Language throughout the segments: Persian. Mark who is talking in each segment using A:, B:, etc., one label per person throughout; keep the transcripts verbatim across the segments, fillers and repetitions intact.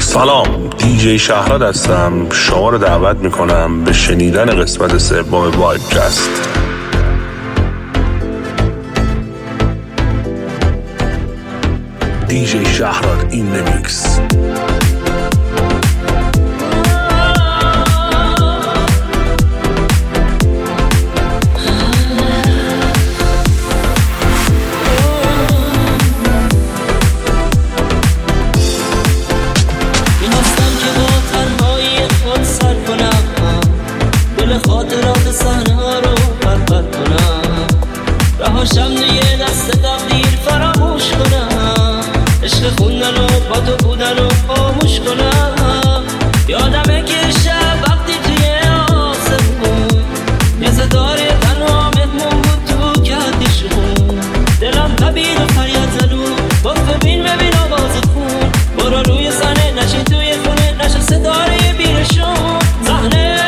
A: سلام، دیجی شهراد هستم. شما رو دعوت میکنم به شنیدن قسمت سوم وایبکست. دیجی شهراد این میکس.
B: خاطرات صحنه‌ها رو پرپر کنم، رهاشم دیگه دست تقدیر فراموش کنم، عشق خوندن و با تو بودن و خاموش کنم. یادمه که شب وقتی توی آسمون یه ستاره تنها مهمون بود تو کهکشون، دلم تبید و فریاد زدون گفت ببین ببین آواز خون، برو روی صحنه نشین توی خونه نشه ستاره بیرشون. صحنه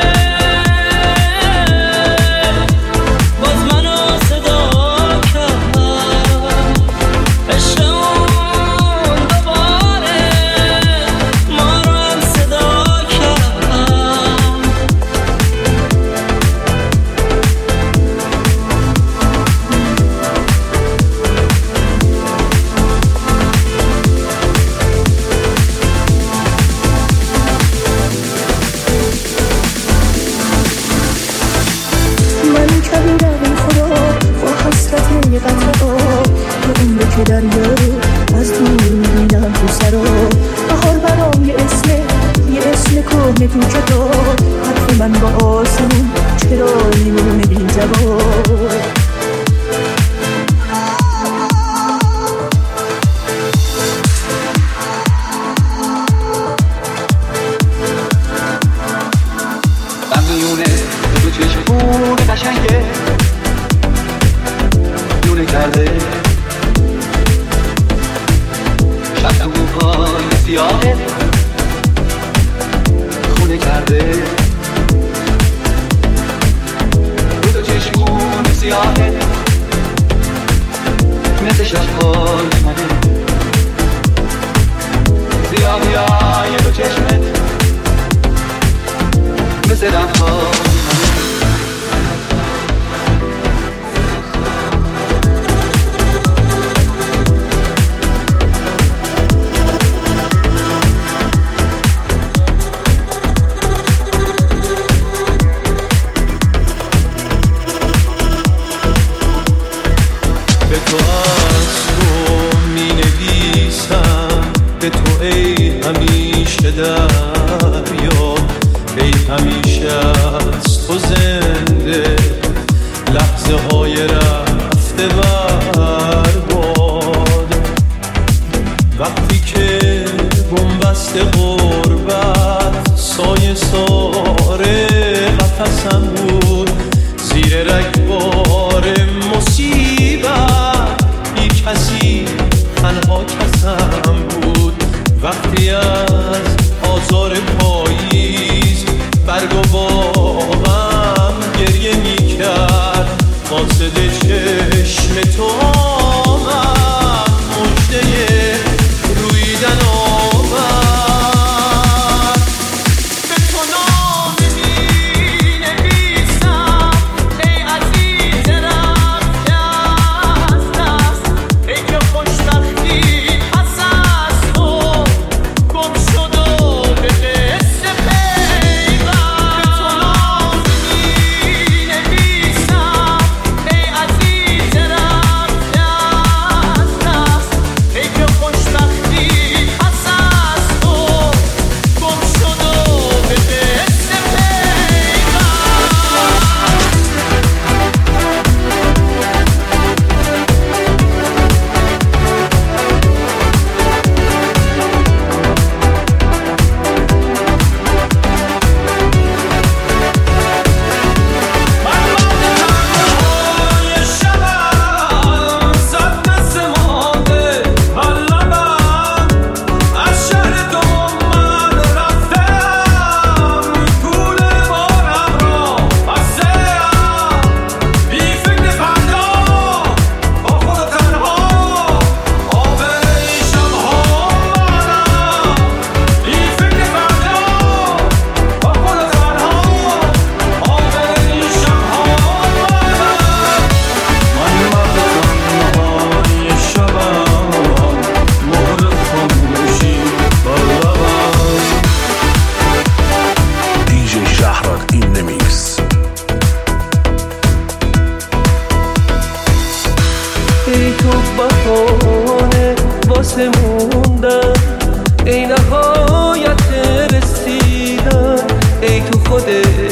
C: واسه موندن، ای نهایت رسیدن، ای تو خود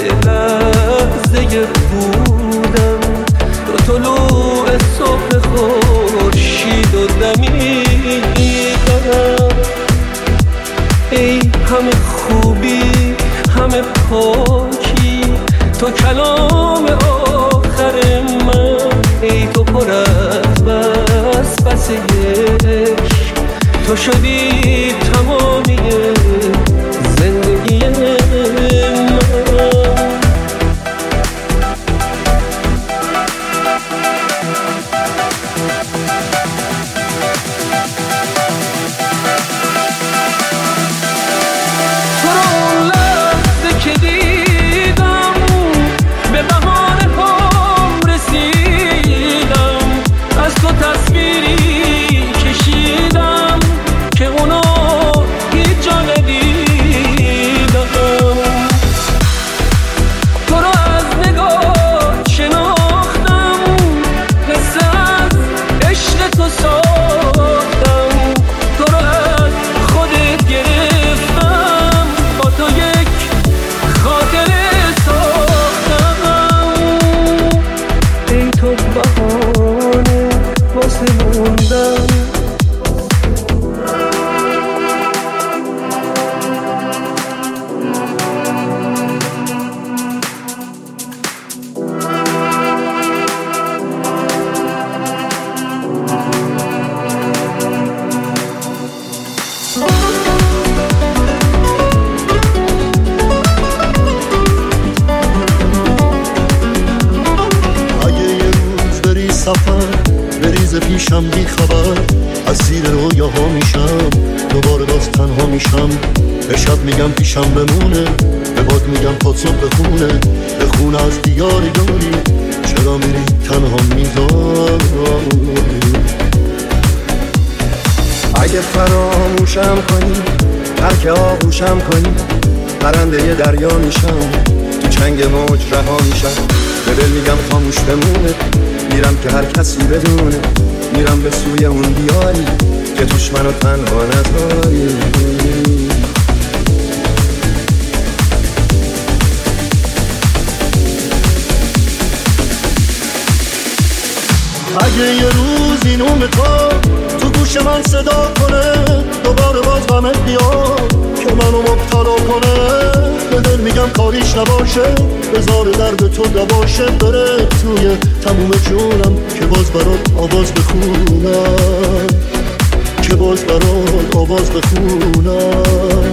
C: لحظه بودن، تو طلوع صبح خورشید و دمیدن، ای همه خوبی همه پاکی، تو کلام آخر من، ای تو پر از بس بس عشق، تو شدی تمامی زندگی من.
D: پیشم بی خبر از زیر رویاها میشم، دوباره باز تنها میشم، به شب میگم پیشم بمونه، به باد میگم پاد صبح بخونه، بخونه از دیار یاری، چرا میری تنها میذاری.
E: اگه فراموشم کنی ترک آغوشم کنی، پرنده دریا میشم، تو چنگ موج رها میشم، به دل میگم خاموش بمونه، میرم که هر کسی بدونه، میرم به سوی اون دیاری که توش منو تنها نذاری.
D: اگه یه روز این اوم تو تو گوش من صدا کنه، دوباره باز غمت بیاد که منو مبتلا کنه، به دل میگم کاریش نباشه، بذار درد تو دباشه، بره توی تموم جونم که باز برات آواز بخونم، که باز برات آواز بخونم.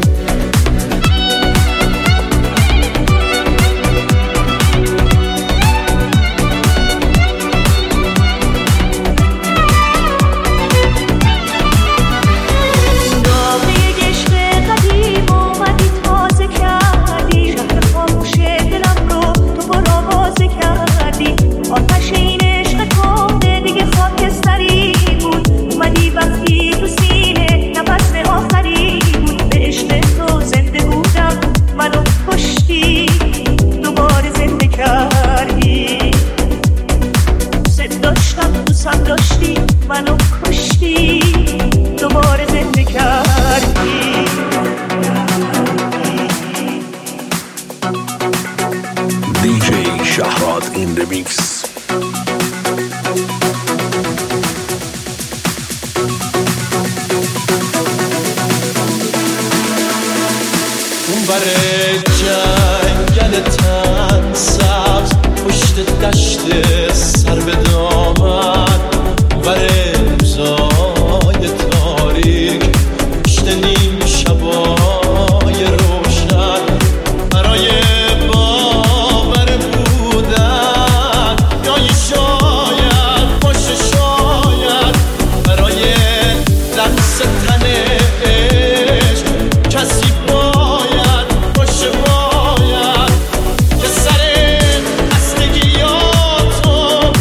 D: باید که سر خستگیاتو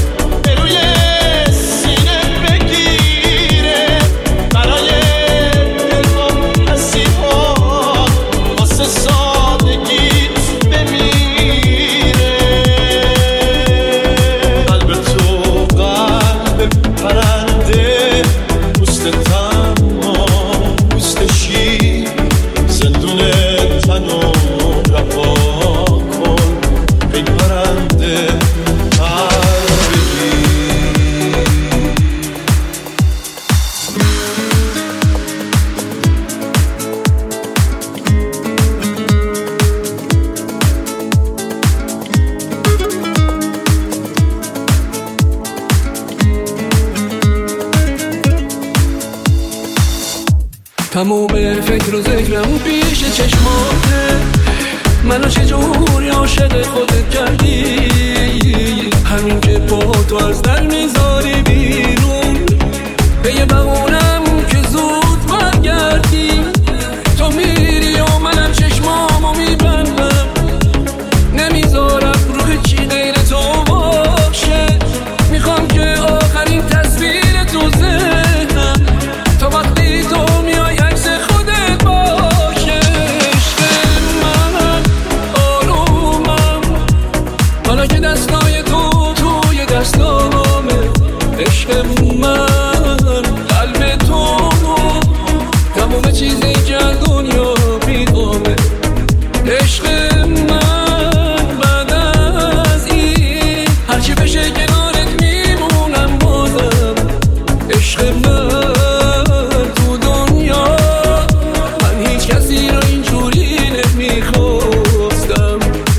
C: تموم فکر و ذکرم پیش چشماته. منو چجوری عاشق خودت کردی؟ همین که با تو از در میذاری بیرون، به یه بهونم که زود برگردی. تو میری و منم چشمامو میبندم، نمیذارم روح چی غیر تو باشه. میخوام که آخرین تصویر تو ذهنم تا وقتی تو میای عکس خودت باشه. عشق من آرومم حالا که دستای تو توی دستامه. عشق من قلب تو تموم چیزی که دنیا بیدامه. عشق من بعد از این هرچی بشه کنارت میمونم بازم. عشق من تو دنیا من هیچ کسی رو اینجوری نمیخواستم.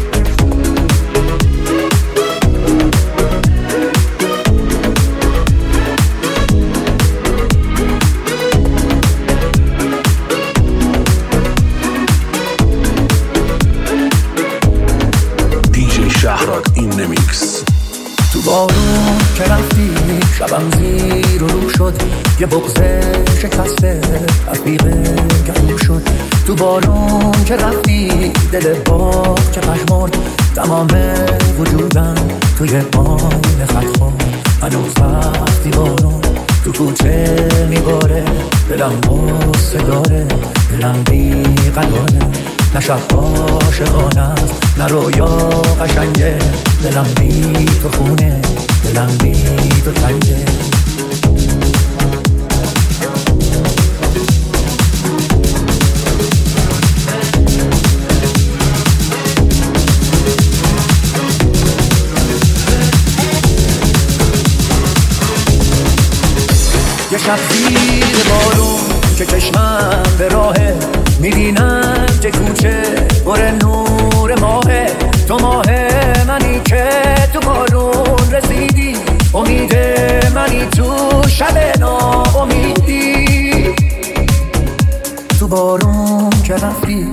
A: شهرات این نمیکس.
F: تو بارون که رفتی شبم زیر و رو شد، یه بغضه شکسته رفیقه گلو شد. تو بارون که رفتی دل باغ که پشمرد، تمام وجودم توی پایین خط خورد. هنوز وقتی بارون تو کوچه میباره، دلم غصه داره، دلم بی‌قراره. نه شب عاشقانه است نه رویا قشنگه، دلم بی تو خونه، دلم بی تو تنگه. یه شب زیر بارون که چشمم به راهه، میبینم که کوچه پر نور ماهه. تو ماه منی که تو بارون رسیدی، امید منی تو شب ناامیدی. تو بارون که رفتی.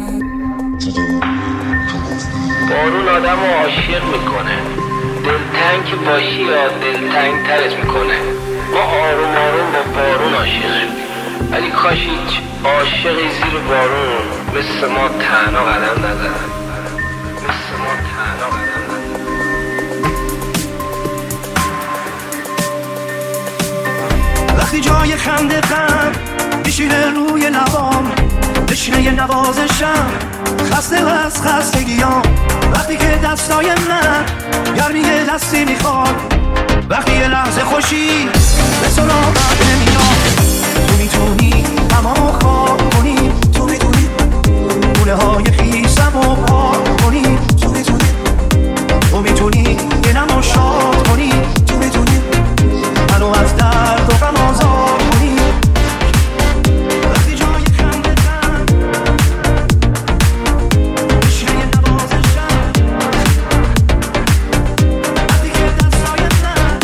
G: بارون آدم رو عاشق میکنه، دلتنگ که باشی یا دلتنگ ترش میکنه. ما آروم آروم با بارون عاشقیم، ولی کاش هیچ عاشقی زیر بارون مثل ما تنها قدم ندارن، مثل ما تنها قدم ندارن.
D: وقتی جای خنده غم میشینه روی لبام، بشینه یه نوازشم خسته و از خستگیام. وقتی که دستای من گرمی دستی میخواد، وقتی یه لحظه خوشی به سراغم نمیاد. تو میتونی تمام خواب کنی، تو میتونی گونه های خیسم رو پاک کنی، تو میتونی تو میتونی دلمو شاد کنی، تو میتونی منو از درد و غم آزاد کنی. وقتی جای خنده غم بشینه یه نوازشم، وقتی که دستای من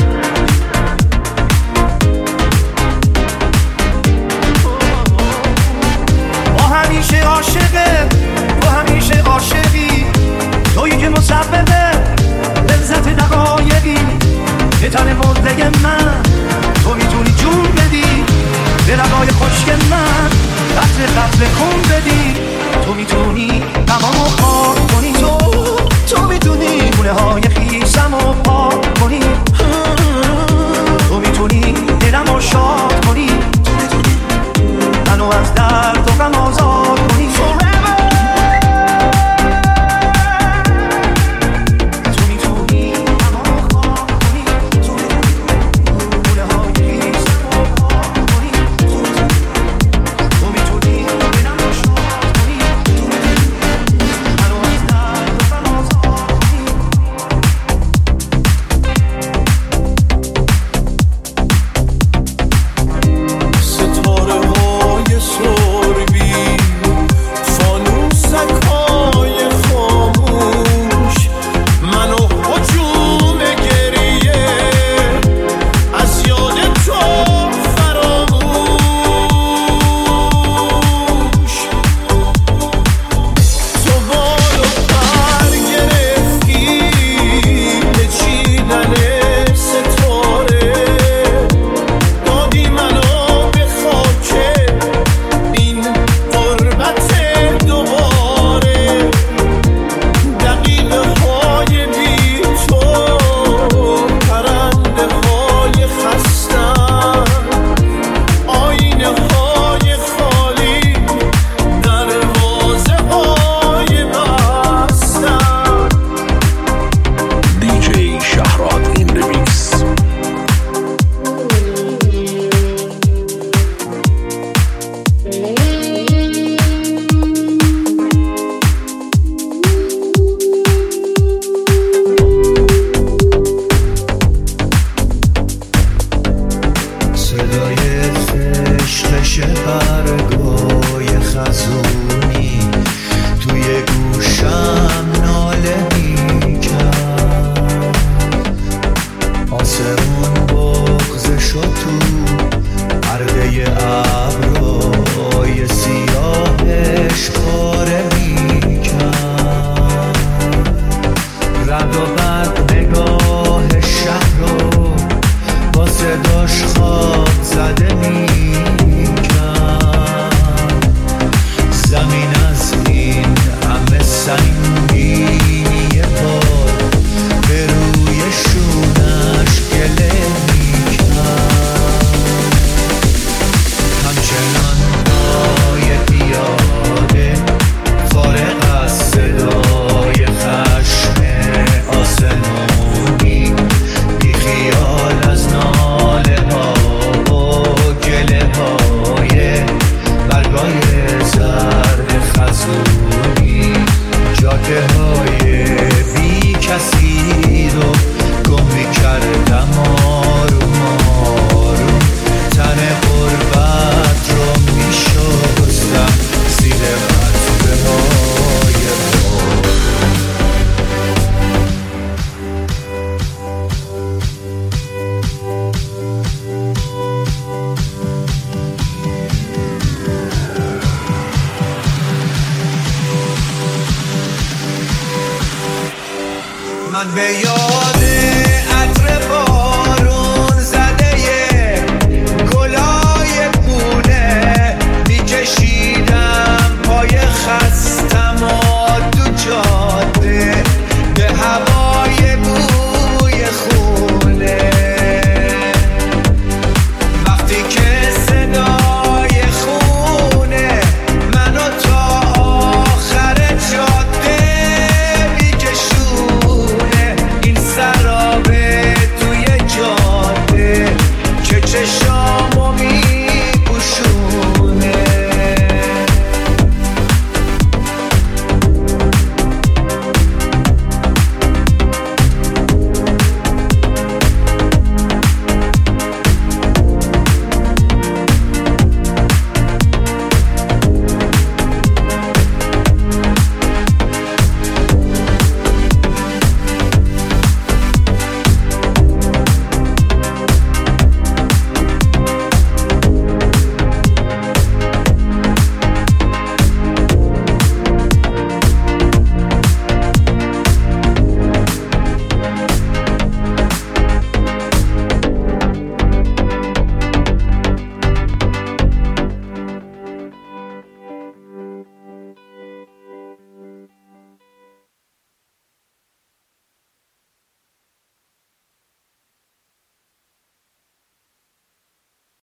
D: با همیشه عاشقه، با همیشه عاشقی، تویی که مسببه لذت دقایقی. یه تن مرده من تو میتونی جون بدی، به لبای خشک من قطره قطره خون بدی. تو میتونی تمامو خاک کنی، تو تو میتونی گونه های خیسم رو پاک کنی، تو میتونی دلمو شاد کنی، تو میتونی منو از درد و غم آزاد کنی.
H: روی ابرهای سیاهش پاره میکرد، رد و بد نگاه شهر رو با صداش خواب زده میکرد. زمین از این همه سنگینی پار به روی شونش گله میکرد. همچنان پای پیاده فارغ از صدای خشم آسمونی، بی خیال از ناله ها و گله های برگای زرد خزونی، جاده های بی کسی رو گم میکردم آروم آروم، تن غربت رو میشستم زیر قطبه های من به یاد